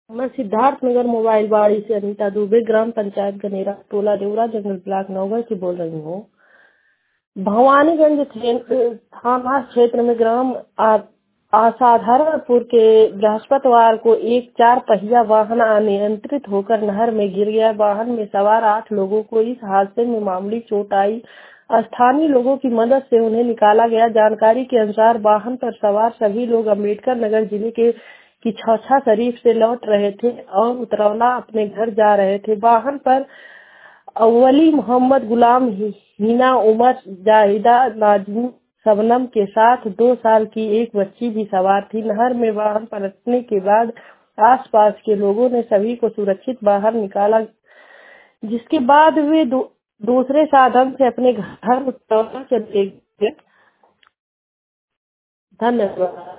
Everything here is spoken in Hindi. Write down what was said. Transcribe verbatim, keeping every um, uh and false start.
मैं सिद्धार्थनगर मोबाइल बाड़ी से अनीता दुबे, ग्राम पंचायत गनेरा, टोला देवरा, जंगल ब्लॉक, नौगढ़ से बोल रही हूँ। भवानीगंज थे- थाना क्षेत्र में ग्राम आ- असाधारणपुर के बृहस्पतिवार को एक चार पहिया वाहन अनियंत्रित होकर नहर में गिर गया। वाहन में सवार आठ लोगों को इस हादसे में मामूली चोट आई। स्थानीय लोगों की मदद से उन्हें निकाला गया। जानकारी के अनुसार वाहन पर सवार सभी लोग अम्बेडकर नगर जिले के की छौछा शरीफ से लौट रहे थे और उतरौला अपने घर जा रहे थे। वाहन पर अव्वली मोहम्मद गुलाम, ही- हिना उमर, जाहिदा नाजमी, शबनम के साथ दो साल की एक बच्ची भी सवार थी। नहर में वाहन पलटने के बाद आसपास के लोगों ने सभी को सुरक्षित बाहर निकाला, जिसके बाद वे दू, दूसरे साधन से अपने घर उतरौला चले गए। धन्यवाद।